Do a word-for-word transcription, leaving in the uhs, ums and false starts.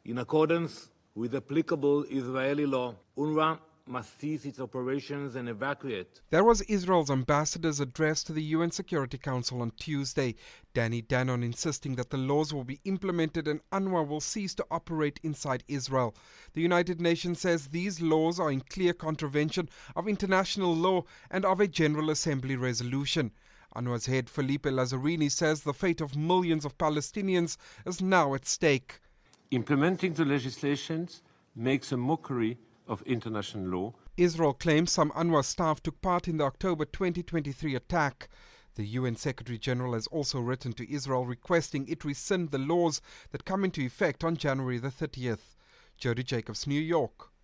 In accordance with applicable Israeli law, UNRWA must cease its operations and evacuate. That was Israel's ambassador's address to the U N Security Council on Tuesday. Danny Danon insisting that the laws will be implemented and UNRWA will cease to operate inside Israel. The United Nations says these laws are in clear contravention of international law and of a General Assembly resolution. UNRWA's head Felipe Lazzarini says the fate of millions of Palestinians is now at stake. Implementing the legislations makes a mockery of international law. Israel claims some UNRWA staff took part in the October twenty twenty-three attack. The U N Secretary General has also written to Israel requesting it rescind the laws that come into effect on January the thirtieth. Jody Jacobs, New York.